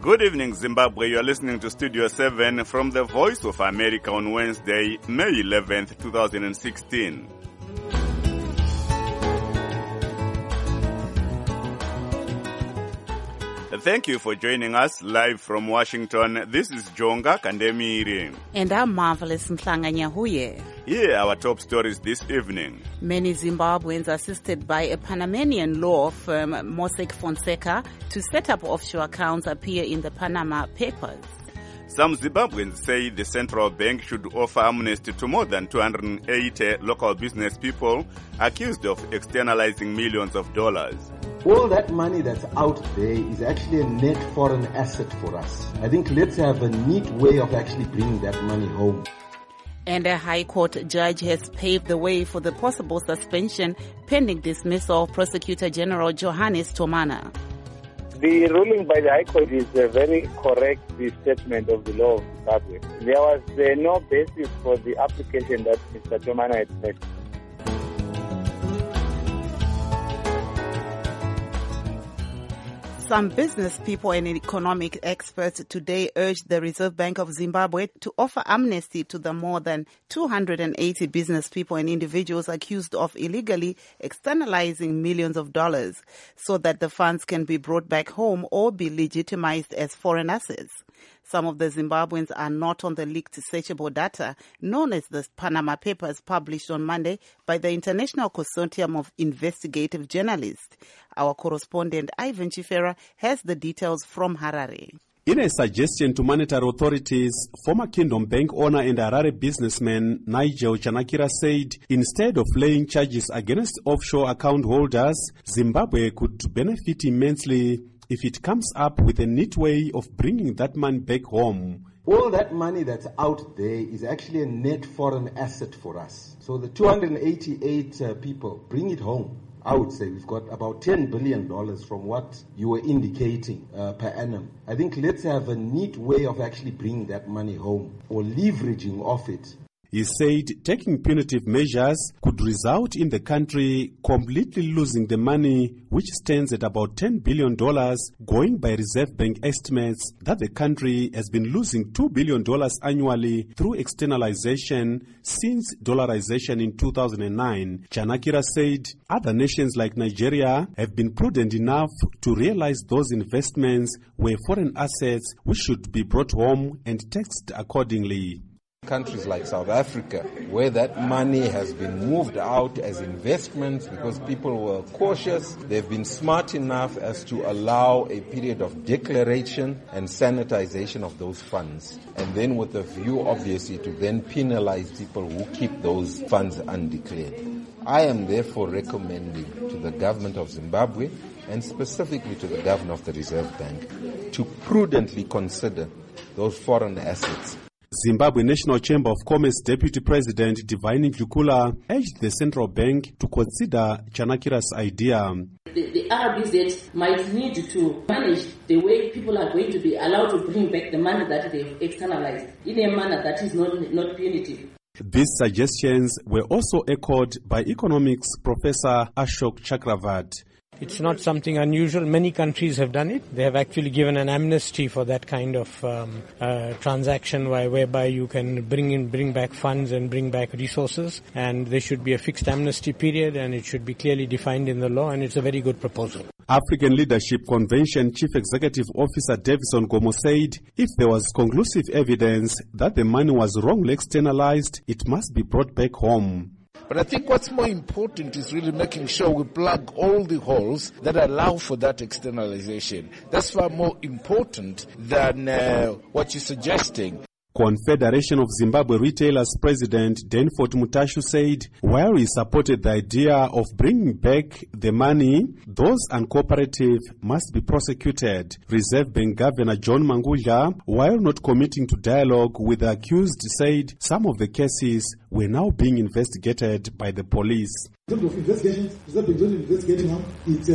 Good evening, Zimbabwe. You are listening to Studio 7 from the Voice of America on Wednesday, May 11th, 2016. Thank you for joining us live from Washington. This is Jonga Kandemiri. And I'm Marvelous Mhlanga Nyahuye. Here are our top stories this evening. Many Zimbabweans assisted by a Panamanian law firm, Mossack Fonseca, to set up offshore accounts appear in the Panama Papers. Some Zimbabweans say the central bank should offer amnesty to more than 280 local business people accused of externalizing millions of dollars. All that money that's out there is actually a net foreign asset for us. I think let's have a neat way of actually bringing that money home. And a High Court judge has paved the way for the possible suspension pending dismissal of Prosecutor General Johannes Thomana. The ruling by the High Court is a very correct statement of the law of Zimbabwe. There was no basis for the application that Mr. Thomana had made. Some business people and economic experts today urged the Reserve Bank of Zimbabwe to offer amnesty to the more than 280 business people and individuals accused of illegally externalizing millions of dollars so that the funds can be brought back home or be legitimized as foreign assets. Some of the Zimbabweans are not on the leaked searchable data known as the Panama Papers published on Monday by the International Consortium of Investigative Journalists. Our correspondent Ivan Chifera has the details from Harare. In a suggestion to monetary authorities, former Kingdom Bank owner and Harare businessman Nigel Chanakira said instead of laying charges against offshore account holders, Zimbabwe could benefit immensely if it comes up with a neat way of bringing that money back home. All that money that's out there is actually a net foreign asset for us. So the 288 people, bring it home. I would say we've got about $10 billion from what you were indicating per annum. I think let's have a neat way of actually bringing that money home or leveraging off it. He said taking punitive measures could result in the country completely losing the money, which stands at about $10 billion, going by Reserve Bank estimates that the country has been losing $2 billion annually through externalization since dollarization in 2009. Chanakira said other nations like Nigeria have been prudent enough to realize those investments were foreign assets which should be brought home and taxed accordingly. Countries like South Africa, where that money has been moved out as investments because people were cautious, they've been smart enough as to allow a period of declaration and sanitization of those funds. And then with a view, obviously, to then penalize people who keep those funds undeclared. I am therefore recommending to the government of Zimbabwe and specifically to the governor of the Reserve Bank to prudently consider those foreign assets. Zimbabwe National Chamber of Commerce Deputy President Divine Njukula urged the central bank to consider Chanakira's idea. The RBZ might need to manage the way people are going to be allowed to bring back the money that they've externalized in a manner that is not punitive. These suggestions were also echoed by economics professor Ashok Chakravarti. It's not something unusual. Many countries have done it. They have actually given an amnesty for that kind of transaction whereby you can bring back funds and bring back resources. And there should be a fixed amnesty period and it should be clearly defined in the law, and it's a very good proposal. African Leadership Convention Chief Executive Officer Davison Gomo said if there was conclusive evidence that the money was wrongly externalized, it must be brought back home. But I think what's more important is really making sure we plug all the holes that allow for that externalization. That's far more important than what you're suggesting. Confederation of Zimbabwe Retailers President Danford Mutashu said while he supported the idea of bringing back the money, those uncooperative must be prosecuted. Reserve Bank Governor John Mangudla, while not committing to dialogue with the accused, said some of the cases were now being investigated by the police. In terms of investigation, Reserve Bank is not investigating arm. It's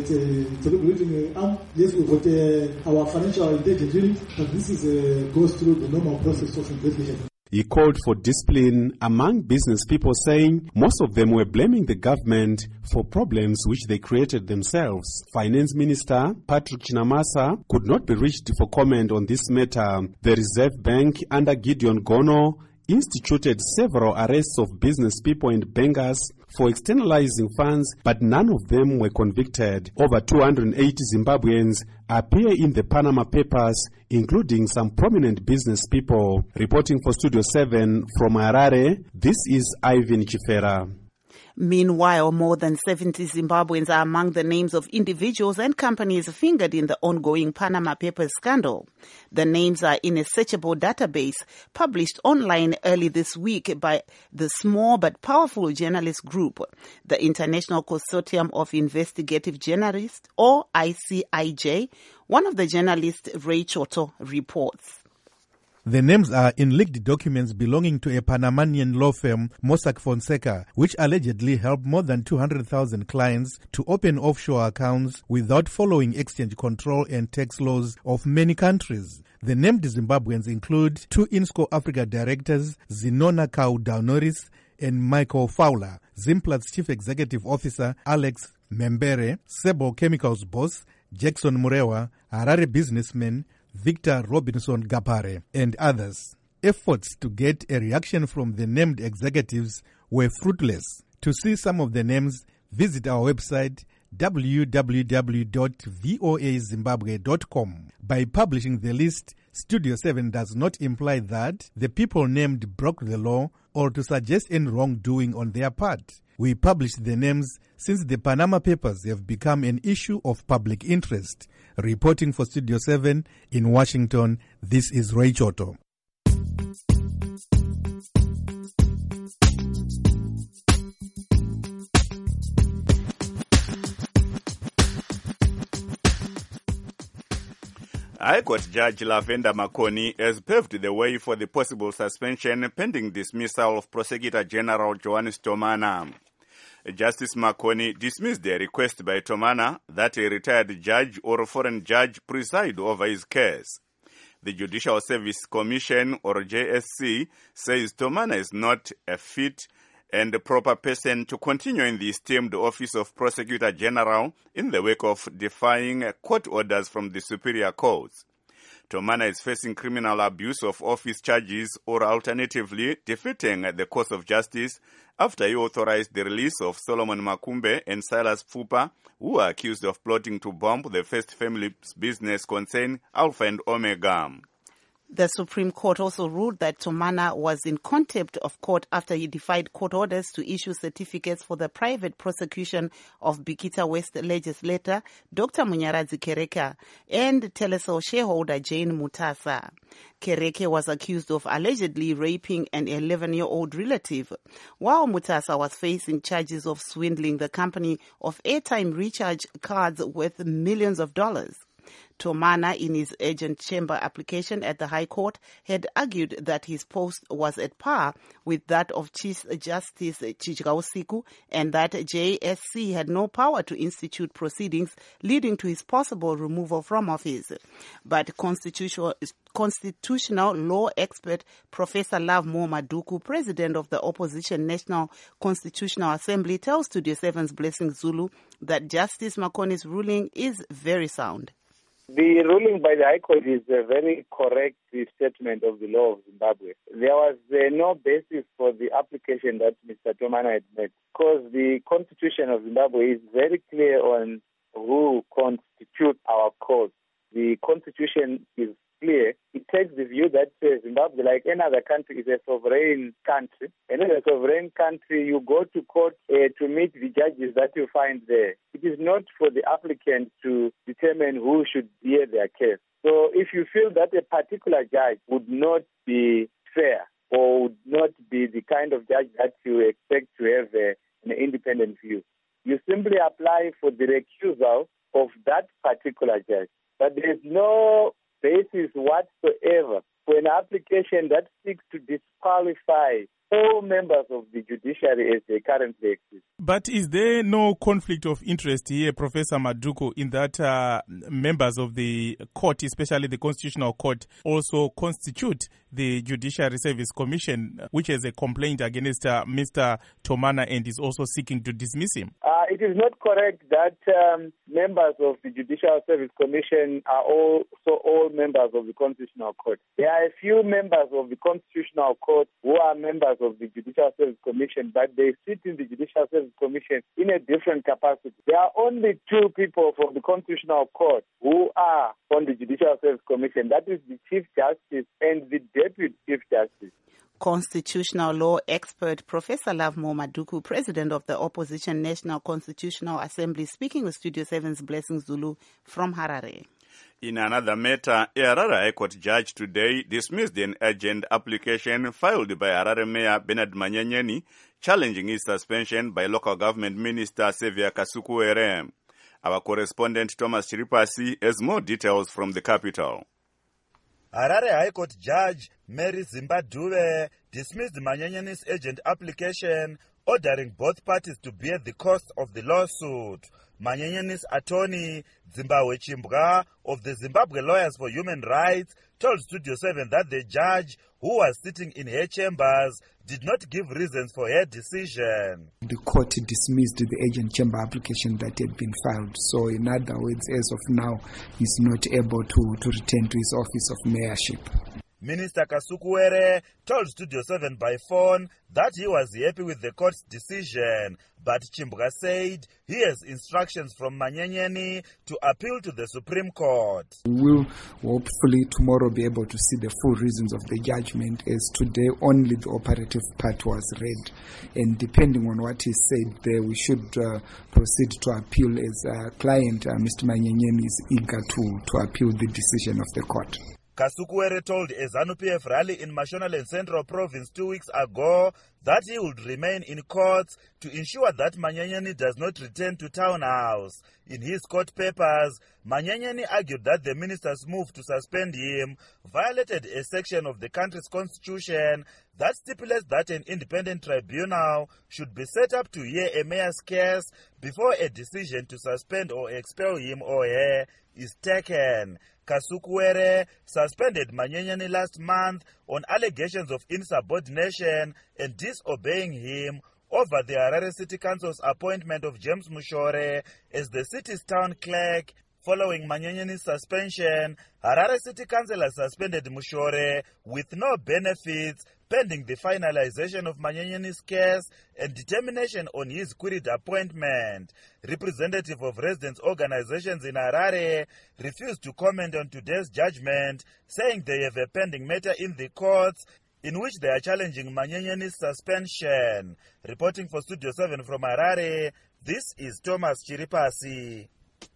a regulating arm. Yes, we've got our financial intelligence unit, but this is goes through the normal process of investigation. He called for discipline among business people, saying most of them were blaming the government for problems which they created themselves. Finance Minister Patrick Chinamasa could not be reached for comment on this matter. The Reserve Bank, under Gideon Gono, instituted several arrests of business people and bankers for externalizing funds, but none of them were convicted. Over 280 Zimbabweans appear in the Panama Papers, including some prominent business people. Reporting for Studio 7 from Harare, this is Ivan Chifera. Meanwhile, more than 70 Zimbabweans are among the names of individuals and companies fingered in the ongoing Panama Papers scandal. The names are in a searchable database published online early this week by the small but powerful journalist group, the International Consortium of Investigative Journalists, or ICIJ. One of the journalists, Ray Choto, reports. The names are in leaked documents belonging to a Panamanian law firm, Mossack Fonseca, which allegedly helped more than 200,000 clients to open offshore accounts without following exchange control and tax laws of many countries. The named Zimbabweans include two INSCO Africa directors, Zinona Kaudanoris and Michael Fowler, Zimplat's chief executive officer, Alex Membere, Sebo Chemicals boss, Jackson Murewa, Harare businessman, Victor Robinson Gapare, and others. Efforts to get a reaction from the named executives were fruitless. To see some of the names, visit our website www.voazimbabwe.com. By publishing the list, Studio 7 does not imply that the people named broke the law or to suggest any wrongdoing on their part. We published the names since the Panama Papers have become an issue of public interest. Reporting for Studio 7 in Washington, this is Ray Choto. High Court Judge Lavenda Makoni has paved the way for the possible suspension pending dismissal of Prosecutor General Johannes Tomana. Justice Makoni dismissed a request by Tomana that a retired judge or foreign judge preside over his case. The Judicial Service Commission, or JSC, says Tomana is not a fit and proper person to continue in the esteemed office of Prosecutor General in the wake of defying court orders from the superior courts. Tomana is facing criminal abuse of office charges or alternatively defeating the course of justice after he authorized the release of Solomon Makumbe and Silas Fupa, who are accused of plotting to bomb the first family's business concern, Alpha and Omega. The Supreme Court also ruled that Tomana was in contempt of court after he defied court orders to issue certificates for the private prosecution of Bikita West legislator Dr. Munyaradzi Kereke and Telecel shareholder Jane Mutasa. Kereke was accused of allegedly raping an 11-year-old relative, while Mutasa was facing charges of swindling the company of airtime recharge cards worth millions of dollars. Tomana, in his urgent chamber application at the High Court, had argued that his post was at par with that of Chief Justice Chijgausiku and that JSC had no power to institute proceedings leading to his possible removal from office. But constitutional law expert Professor Love Mo Maduku, president of the opposition National Constitutional Assembly, tells Studio 7's Blessing Zulu that Justice Makoni's ruling is very sound. The ruling by the High Court is a very correct statement of the law of Zimbabwe. There was no basis for the application that Mr. Tomana had made, because the Constitution of Zimbabwe is very clear on who constitutes our courts. The Constitution is clear. It takes the view that Zimbabwe, like any other country, is a sovereign country. And in a sovereign country, you go to court to meet the judges that you find there. It is not for the applicant to determine who should hear their case. So if you feel that a particular judge would not be fair or would not be the kind of judge that you expect to have an independent view, you simply apply for the recusal of that particular judge. But there is no basis whatsoever for an application that seeks to disqualify all members of the judiciary as they currently exist. But is there no conflict of interest here, Professor Maduku, in that members of the court, especially the Constitutional Court, also constitute the Judiciary Service Commission, which has a complaint against Mr. Tomana and is also seeking to dismiss him. It is not correct that members of the Judicial Service Commission are also all members of the Constitutional Court. There are a few members of the Constitutional Court who are members of the Judicial Service Commission, but they sit in the Judicial Service Commission in a different capacity. There are only two people from the Constitutional Court who are on the Judicial Service Commission. That is the Chief Justice and the Deputy Chief Justice. Constitutional law expert Professor Lovemore Maduku, president of the Opposition National Constitutional Assembly, speaking with Studio 7's Blessing Zulu from Harare. In another matter, a Harare High Court judge today dismissed an urgent application filed by Harare Mayor Bernard Manyenyeni challenging his suspension by local government minister Xavier Kasukuwere. Our correspondent Thomas Chiripasi has more details from the capital. Harare High Court Judge Mary Zimbabwe dismissed Manyenyeni's urgent application, ordering both parties to bear the cost of the lawsuit. Manyenyeni's attorney, Zimbabwe Chimbwa, of the Zimbabwe Lawyers for Human Rights, told Studio 7 that the judge, who was sitting in her chambers, did not give reasons for her decision. The court dismissed the urgent chamber application that had been filed. So in other words, as of now, he's not able to return to his office of mayorship. Minister Kasukuwere told Studio 7 by phone that he was happy with the court's decision, but Chimbwa said he has instructions from Manyenyeni to appeal to the Supreme Court. We will hopefully tomorrow be able to see the full reasons of the judgment, as today only the operative part was read. And depending on what he said there, we should proceed to appeal, as a client, Mr. Manyenyeni is eager to appeal the decision of the court. Kasukuwere told a ZANU-PF rally in Mashonaland Central Province 2 weeks ago that he would remain in courts to ensure that Manyenyeni does not return to Townhouse. In his court papers, Manyenyeni argued that the minister's move to suspend him violated a section of the country's constitution that stipulates that an independent tribunal should be set up to hear a mayor's case before a decision to suspend or expel him or her is taken. Kasukuwere suspended Manyenyeni last month on allegations of insubordination and disobeying him over the Harare City Council's appointment of James Mushore as the city's town clerk. Following Manyenyeni's suspension, Harare City Council has suspended Mushore with no benefits pending the finalization of Manyenyeni's case and determination on his queried appointment. Representative of residents' organizations in Harare refused to comment on today's judgment, saying they have a pending matter in the courts in which they are challenging Manyenyeni's suspension. Reporting for Studio 7 from Harare, this is Thomas Chiripasi.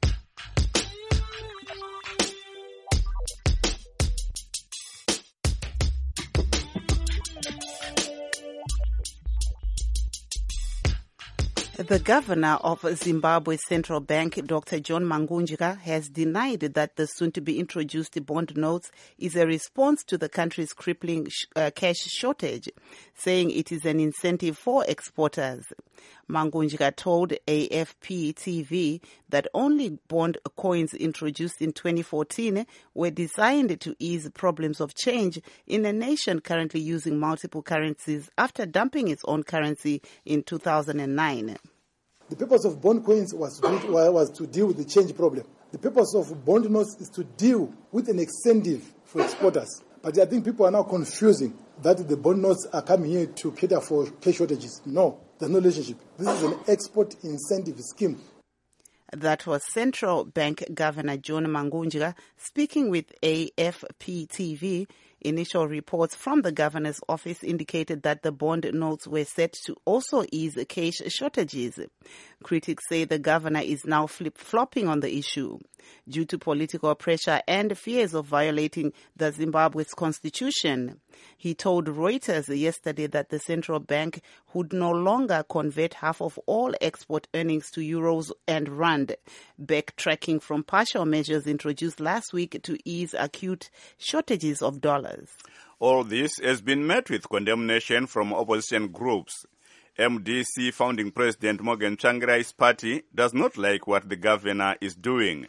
The governor of Zimbabwe's central bank, Dr. John Mangunjika, has denied that the soon-to-be introduced bond notes is a response to the country's crippling cash shortage, saying it is an incentive for exporters. Mangunjika told AFP TV that only bond coins introduced in 2014 were designed to ease problems of change in a nation currently using multiple currencies after dumping its own currency in 2009. The purpose of bond coins was to deal with the change problem. The purpose of bond notes is to deal with an incentive for exporters. But I think people are now confusing that the bond notes are coming here to cater for cash shortages. No, there's no relationship. This is an export incentive scheme. That was Central Bank Governor John Mangunjika speaking with AFP TV. Initial reports from the governor's office indicated that the bond notes were set to also ease cash shortages. Critics say the governor is now flip-flopping on the issue. Due to political pressure and fears of violating the Zimbabwe's constitution. He told Reuters yesterday that the central bank would no longer convert half of all export earnings to euros and rand, backtracking from partial measures introduced last week to ease acute shortages of dollars. All this has been met with condemnation from opposition groups. MDC founding president Morgan Tsvangirai's party does not like what the governor is doing.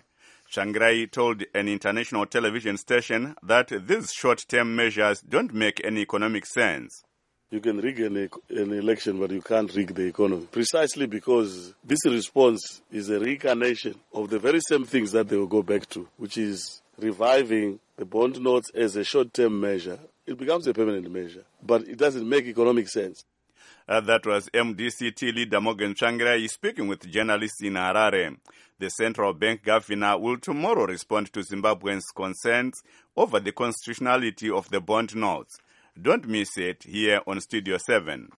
Tsvangirai told an international television station that these short-term measures don't make any economic sense. You can rig an election, but you can't rig the economy. Precisely because this response is a reincarnation of the very same things that they will go back to, which is reviving the bond notes as a short-term measure. It becomes a permanent measure, but it doesn't make economic sense. That was MDCT leader Morgan Tsvangirai speaking with journalists in Harare. The central bank governor will tomorrow respond to Zimbabweans' concerns over the constitutionality of the bond notes. Don't miss it here on Studio 7.